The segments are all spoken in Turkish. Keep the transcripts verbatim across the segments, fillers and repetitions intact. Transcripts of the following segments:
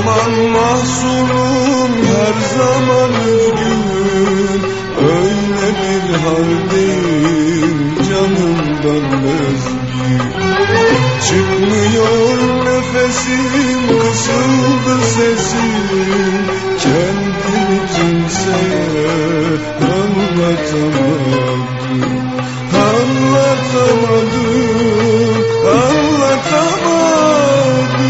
zaman mahzunum, her zaman üzgün. Öyle bir haldeyim, canımdan bezgin. Çıkmıyor nefesim, kısıldı sesim. Kendimi kimseye anlatamadım. Anlatamadım, anlatamadım.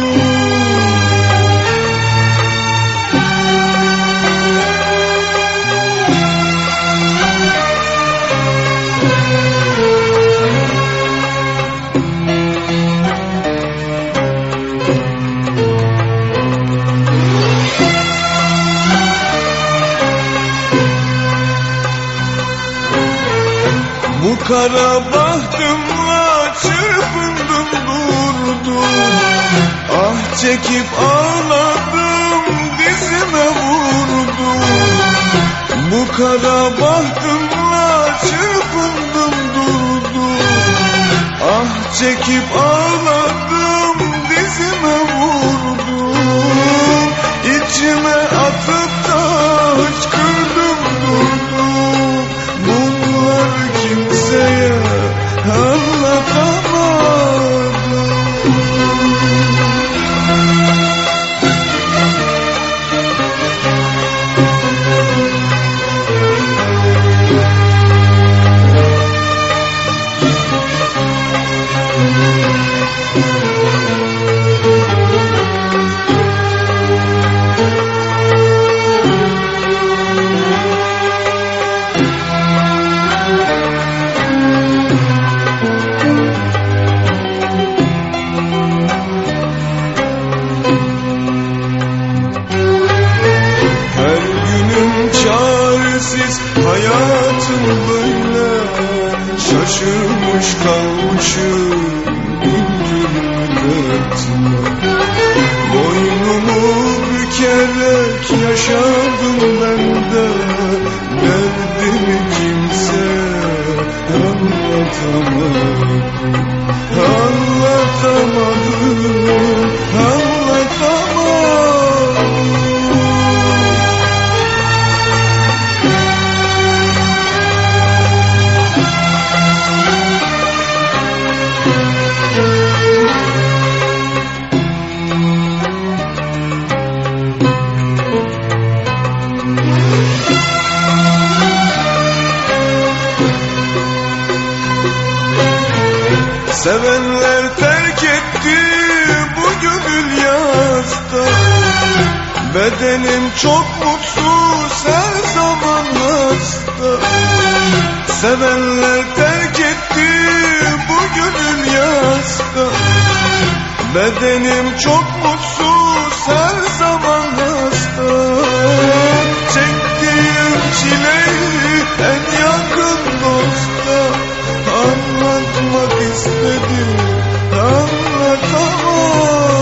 Bu kara bahtımla çırpındım durdum. Ah çekip ağladım, dizime vurdum. Bu kara bahtımla çırpındım durdum. Ah çekip ağladım, dizime vurdum. İçime atıp da hıçkırdım durdum. Bunlar kimseye anlatamadım. Hayatım böyle, şaşırmış kalmışım gündür müddetine. Boynumu bükerek yaşadım ben de, derdimi kimseye anlatamadım. Anlatamadım, anlatamadım. Sevenler terk etti bu gönül yasta. Bedenim çok mutsuz, her zaman hasta. Sevenler terk etti bu gönül yasta. Bedenim çok mutsuz, her zaman hasta. Çektiğim çileyi en yakın dosta anlatmak istedim, anlatamam.